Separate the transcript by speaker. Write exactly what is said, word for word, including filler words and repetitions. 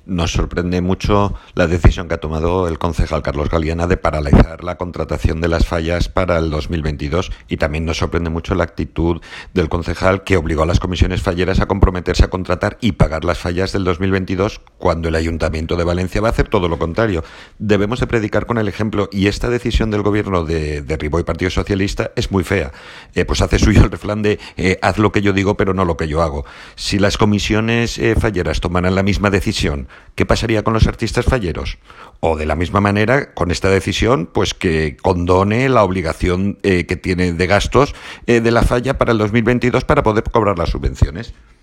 Speaker 1: Nos sorprende mucho la decisión que ha tomado el concejal Carlos Galiana de paralizar la contratación de las fallas para el dos mil veintidós, y también nos sorprende mucho la actitud del concejal que obligó a las comisiones falleras a comprometerse a contratar y pagar las fallas del dos mil veintidós cuando el Ayuntamiento de Valencia va a hacer todo lo contrario. Debemos de predicar con el ejemplo, y esta decisión del gobierno de, de Ribó y Partido Socialista es muy fea. Eh, pues hace suyo el refrán de eh, haz lo que yo digo pero no lo que yo hago. Si las comisiones eh, falleras tomaran la misma decisión, ¿qué pasaría con los artistas falleros? O de la misma manera, con esta decisión, pues que condone la obligación eh, que tiene de gastos eh, de la falla para el dos mil veintidós para poder cobrar las subvenciones.